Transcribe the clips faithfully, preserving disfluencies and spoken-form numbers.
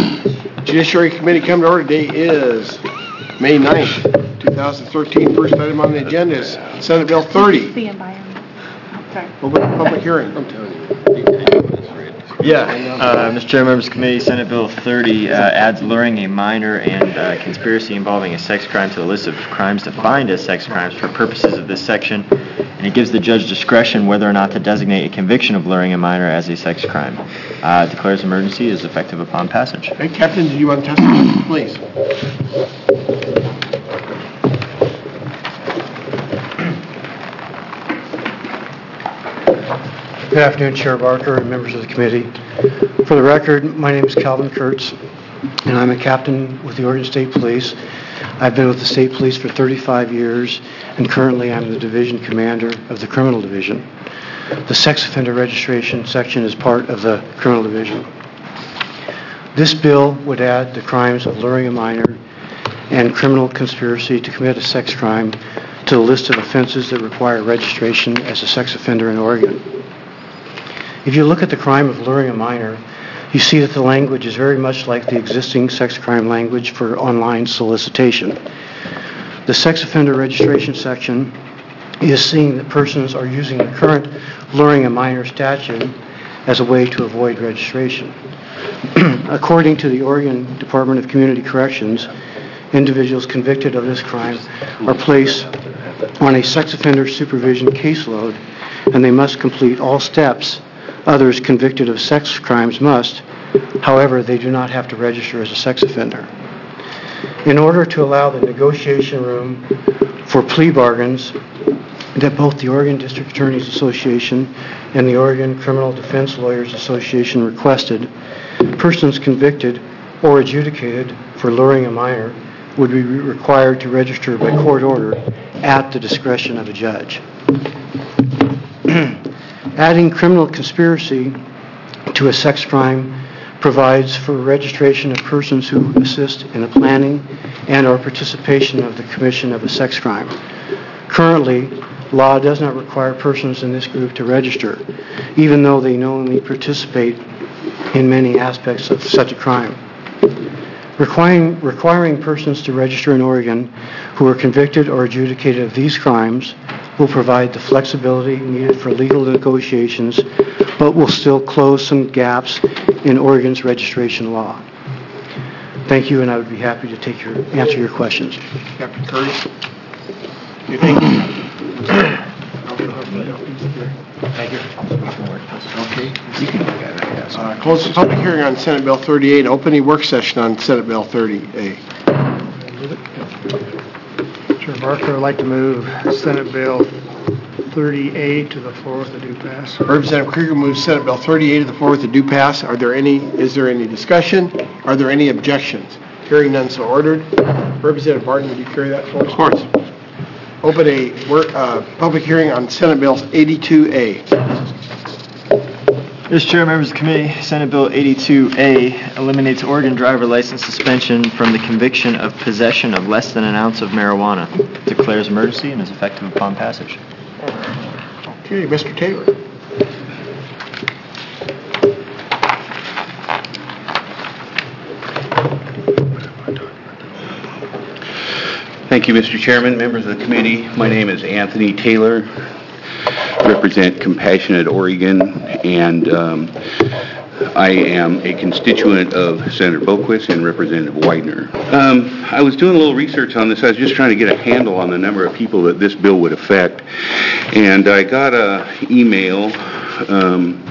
Judiciary Committee come to order. Today is May ninth, two thousand thirteen. First item on the agenda is Senate Bill thirty. See him by him. Oh, sorry. Open public hearing. I'm telling you. Yeah, uh, Mister Chair, members of the committee, Senate Bill thirty uh, adds luring a minor and uh, conspiracy involving a sex crime to the list of crimes defined as sex crimes for purposes of this section, and it gives the judge discretion whether or not to designate a conviction of luring a minor as a sex crime. Uh, declares emergency is effective upon passage. Hey, Captain, do you want to testify, please? Good afternoon, Chair Barker and members of the committee. For the record, my name is Calvin Kurtz, and I'm a captain with the Oregon State Police. I've been with the State Police for thirty-five years, and currently I'm the division commander of the Criminal Division. The sex offender registration section is part of the Criminal Division. This bill would add the crimes of luring a minor and criminal conspiracy to commit a sex crime to the list of offenses that require registration as a sex offender in Oregon. If you look at the crime of luring a minor, you see that the language is very much like the existing sex crime language for online solicitation. The sex offender registration section is seeing that persons are using the current luring a minor statute as a way to avoid registration. According to the Oregon Department of Community Corrections, individuals convicted of this crime are placed on a sex offender supervision caseload, and they must complete all steps others convicted of sex crimes must. However, they do not have to register as a sex offender. In order to allow the negotiation room for plea bargains that both the Oregon District Attorneys Association and the Oregon Criminal Defense Lawyers Association requested, persons convicted or adjudicated for luring a minor would be required to register by court order at the discretion of a judge. Adding criminal conspiracy to a sex crime provides for registration of persons who assist in the planning and or participation of the commission of a sex crime. Currently, law does not require persons in this group to register, even though they knowingly participate in many aspects of such a crime. Requiring, requiring persons to register in Oregon who are convicted or adjudicated of these crimes will provide the flexibility needed for legal negotiations, but will still close some gaps in Oregon's registration law. Thank you, and I would be happy to take your answer your questions. Captain Curtis, you think? Thank you. Okay. You can look at it. Uh, close the public hearing on Senate Bill thirty-eight. Open a work session on Senate Bill thirty A. Chair Barker, I'd like to move Senate Bill thirty-eight to the floor with a due pass. Representative Krieger moves Senate Bill thirty-eight to the floor with a due pass. Are there any? Is there any discussion? Are there any objections? Hearing none, so ordered. Representative Barton, would you carry that forward? Of course. Open a work, uh, public hearing on Senate Bill eighty-two A. Mister Chair, members of the committee, Senate Bill eighty-two A eliminates Oregon driver license suspension from the conviction of possession of less than an ounce of marijuana. Declares emergency and is effective upon passage. Okay, Mister Taylor. Thank you, Mister Chairman, members of the committee. My name is Anthony Taylor. I represent Compassionate Oregon, and um, I am a constituent of Senator Boquist and Representative Widener. Um, I was doing a little research on this. I was just trying to get a handle on the number of people that this bill would affect, and I got an email um,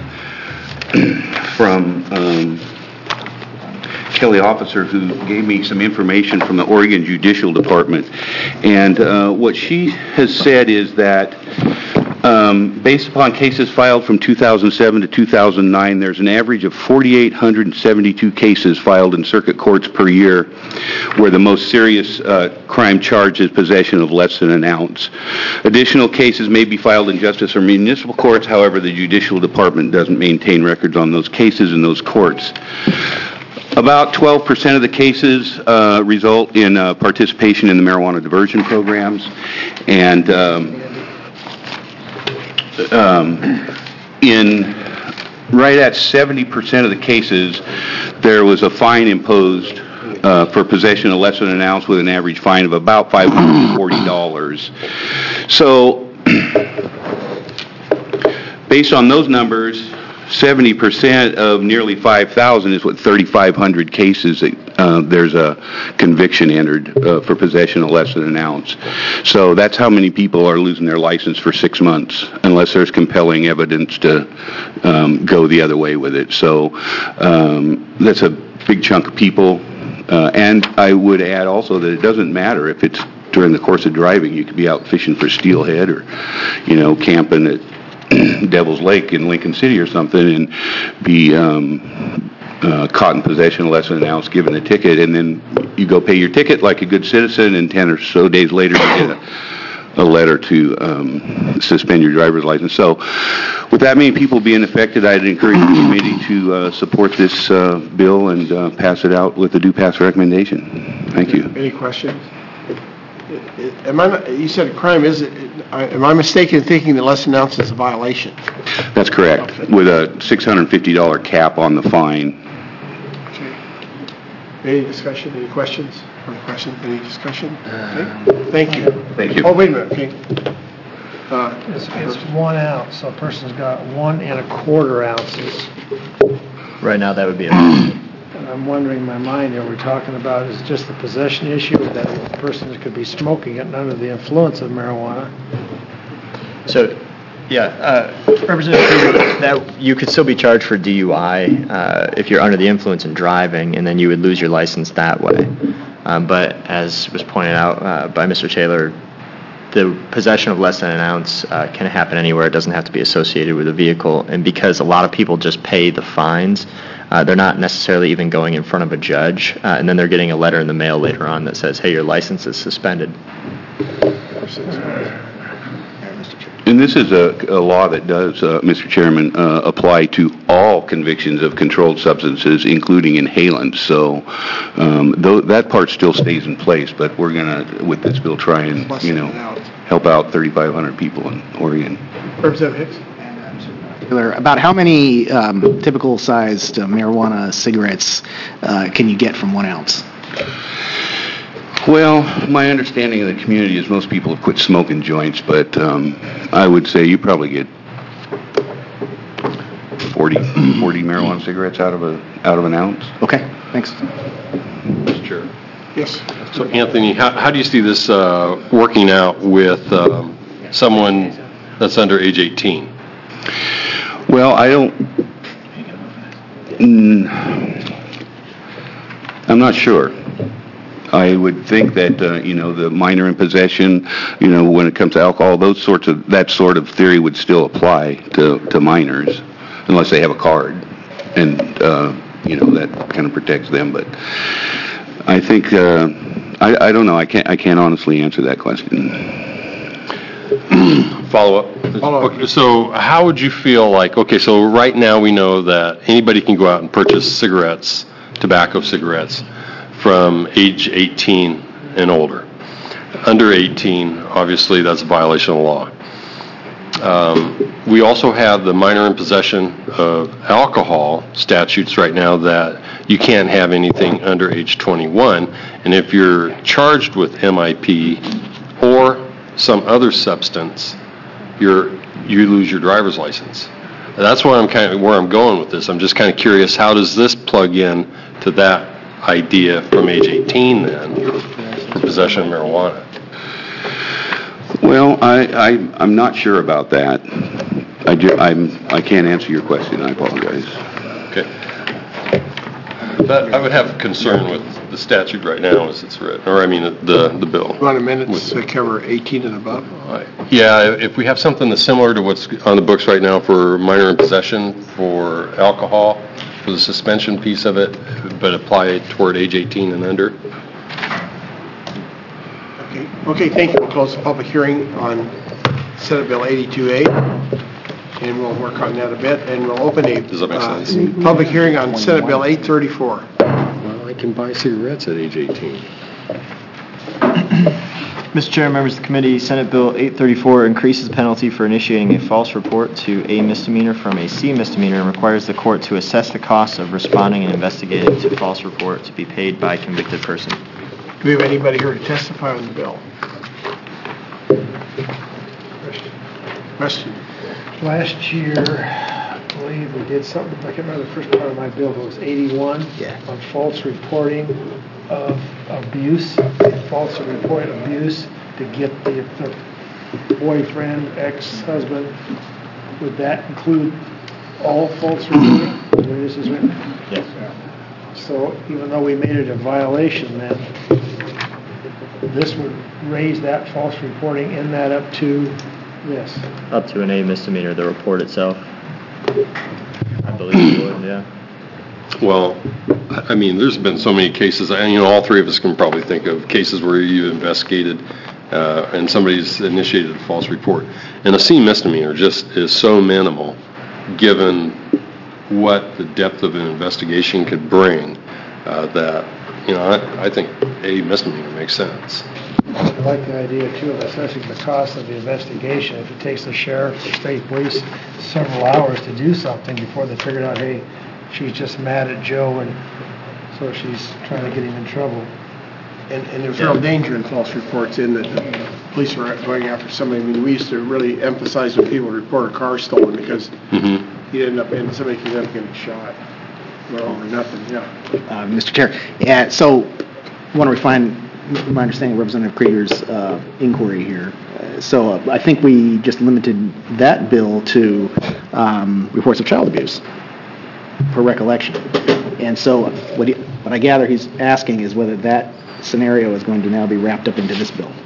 from um, Kelly officer who gave me some information from the Oregon Judicial Department, and uh, what she has said is that Um, based upon cases filed from two thousand seven to two thousand nine, there's an average of four thousand eight hundred seventy-two cases filed in circuit courts per year where the most serious uh, crime charge is possession of less than an ounce. Additional cases may be filed in justice or municipal courts. However, the Judicial Department doesn't maintain records on those cases in those courts. About twelve percent of the cases uh, result in uh, participation in the marijuana diversion programs, and um, Um, in right at seventy percent of the cases, there was a fine imposed uh, for possession of less than an ounce with an average fine of about five hundred forty dollars. So, based on those numbers, seventy percent of nearly five thousand is what thirty-five hundred cases that uh, there's a conviction entered uh, for possession of less than an ounce. So that's how many people are losing their license for six months unless there's compelling evidence to um, go the other way with it. So um, that's a big chunk of people. Uh, and I would add also that it doesn't matter if it's during the course of driving. You could be out fishing for steelhead or, you know, camping at Devil's Lake in Lincoln City or something and be um, uh, caught in possession of less than an ounce, given a ticket, and then you go pay your ticket like a good citizen, and ten or so days later you get a, a letter to um, suspend your driver's license. So with that many people being affected, I'd encourage the committee to uh, support this uh, bill and uh, pass it out with the do pass recommendation. Thank you. Any questions? Am I, not- you said a crime, is it, am I mistaken in thinking that less than an ounce is a violation? That's correct, with a six hundred fifty dollars cap on the fine. Okay. Any discussion, any questions? Or questions, any discussion? Okay, thank you. Thank you. Oh, wait a minute, okay. Uh, It's, it's one ounce, so a person's got one and a quarter ounces. Right now, that would be a... And I'm wondering in my mind, are we talking about, is it just the possession issue, that a person could be smoking it under the influence of marijuana? So, yeah, uh, Representative Krieger, that you could still be charged for D U I uh, if you're under the influence and driving, and then you would lose your license that way. Um, but as was pointed out uh, by Mister Taylor, the possession of less than an ounce uh, can happen anywhere. It doesn't have to be associated with a vehicle. And because a lot of people just pay the fines, uh, they're not necessarily even going in front of a judge, uh, and then they're getting a letter in the mail later on that says, hey, your license is suspended. And this is a, a law that does, uh, Mister Chairman, uh, apply to all convictions of controlled substances, including inhalants. So um, though that part still stays in place, but we're going to, with this bill, try and, you know, help out thirty-five hundred people in Oregon. Representative Hicks? About how many um, typical-sized uh, marijuana cigarettes uh, can you get from one ounce? Well, my understanding of the community is most people have quit smoking joints, but um, I would say you probably get forty, forty marijuana cigarettes out of a out of an ounce. Okay, thanks. Mister Chair. Yes. So, Anthony, how, how do you see this uh, working out with um, someone that's under age eighteen? Well, I don't. Mm, I'm not sure. I would think that uh, you know, the minor in possession, you know, when it comes to alcohol, those sorts of that sort of theory would still apply to, to minors, unless they have a card, and uh, you know, that kind of protects them. But I think uh, I, I don't know. I can't I can't honestly answer that question. Follow up? Follow up. Okay, so how would you feel like, okay, so right now we know that anybody can go out and purchase cigarettes, tobacco cigarettes, from age eighteen and older. Under eighteen, obviously, that's a violation of the law. Um, we also have the minor in possession of alcohol statutes right now that you can't have anything under age twenty-one, and if you're charged with M I P or some other substance, you're you lose your driver's license. That's where I'm kind of where I'm going with this. I'm just kind of curious, how does this plug in to that idea from age eighteen then for possession of marijuana? Well, I, I I'm not sure about that. I ju- I'm I can't answer your question. I apologize. Okay. That, I would have concern with the statute right now as it's written, or I mean the the bill. You want a minute to cover eighteen and above? Yeah, if we have something that's similar to what's on the books right now for minor in possession for alcohol, for the suspension piece of it, but apply it toward age eighteen and under. Okay, okay, thank you. We'll close the public hearing on Senate Bill eighty-two A, and we'll work on that a bit, and we'll open a Does that make uh, sense? public hearing on Senate Bill eight thirty-four. Well, I can buy cigarettes at age eighteen. Mister Chair, members of the committee, Senate Bill eight thirty-four increases the penalty for initiating a false report to a misdemeanor from a C misdemeanor and requires the court to assess the cost of responding and investigating to false report to be paid by convicted person. Do we have anybody here to testify on the bill? Question? Last year, I believe we did something, I can't remember the first part of my bill, but it was eighty-one. Yeah. On false reporting of abuse, false report abuse to get the, if their boyfriend, ex-husband, would that include all false reporting? The way this is written? Yes. So even though we made it a violation then, this would raise that false reporting in that up to this. Up to an A misdemeanor, the report itself. I believe it would, yeah. Well, I I mean, there's been so many cases, and, you know, all three of us can probably think of cases where you investigated uh, and somebody's initiated a false report. And a C misdemeanor just is so minimal, given what the depth of an investigation could bring, uh, that, you know, I, I think a misdemeanor makes sense. I like the idea too of assessing the cost of the investigation. If it takes the sheriff, the state police several hours to do something before they figured out, hey, she's just mad at Joe and so she's trying to get him in trouble. And, and there's real danger in false reports in that the police are going after somebody. I mean, we used to really emphasize when people report a car stolen because Mm-hmm. you end up, and somebody could end up getting shot. Well, or nothing, yeah. Uh, Mister Chair, yeah, so I want to refine my understanding of Representative Krieger's uh, inquiry here. Uh, So uh, I think we just limited that bill to um, reports of child abuse, per recollection. And so what he, what I gather he's asking is whether that scenario is going to now be wrapped up into this bill.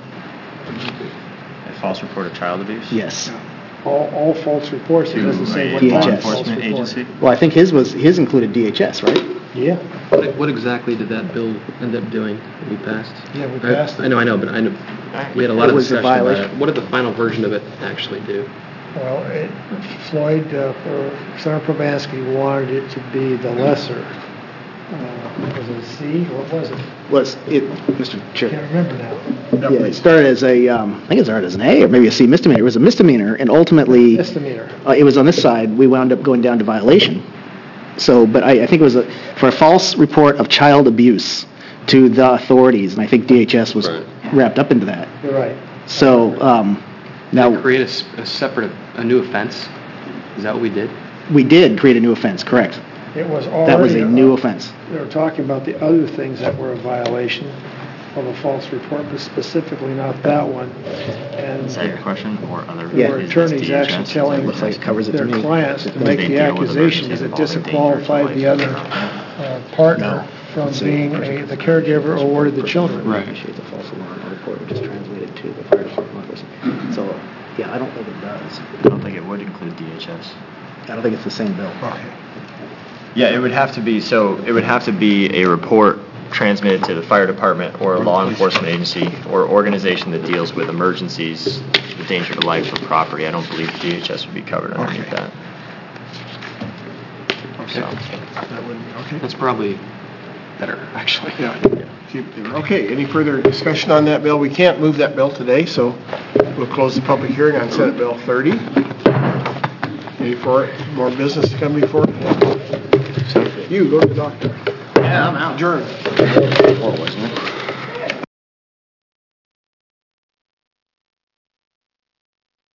A false report of child abuse? Yes. All, all false reports, it doesn't say what D H kind S. of false Enforcement report. agency? Well, I think his was, his included D H S, right? Yeah, What what exactly did that bill end up doing that we passed? yeah, we I- passed I it. know, I know, but I know, we had a lot It of was a discussion about violation. it. What did the final version of it actually do? Well, it, Floyd, uh, or Senator Probansky wanted it to be the lesser. Uh, was it a C, what was it? Was it, Mister Chair? Can't remember now. Yeah, it started as a, um, I think it started as an A or maybe a C misdemeanor. It was a misdemeanor, and ultimately, Misdemeanor. uh, it was on this side, we wound up going down to violation. So, but I, I think it was a, for a false report of child abuse to the authorities, and I think D H S was Right. wrapped up into that. You're right. So, um, Now, now, create a s- a separate, a new offense? Is that what we did? we did create a new offense, correct? It was already. That was a new offense. They were talking about the other things that were a violation of a false report, but specifically not that one. And Is that your question, or other? Yeah. there were is this attorneys D H S? actually telling Looks like it covers it to their me. clients to They make deal the with accusation emergencies that it involving disqualified danger the to other life. uh, partner from Let's see. being a- the caregiver awarded the children. Right. Initiate the false alarm or report, which is translated to the fire department person. So, yeah, I don't think it does. I don't think it would include D H S. I don't think it's the same bill. Okay. Yeah, it would have to be, so it would have to be a report transmitted to the fire department or a law enforcement agency or organization that deals with emergencies, the danger to life or property. I don't believe D H S would be covered underneath Okay. that. Okay. So, That would, okay. That's probably better, actually. Yeah. Keep- Okay, any further discussion on that bill? We can't move that bill today, so we'll close the public hearing on Senate Bill thirty. Any for, more business to come before? You, go to the doctor. Yeah, I'm out. Adjourn. or wasn't it?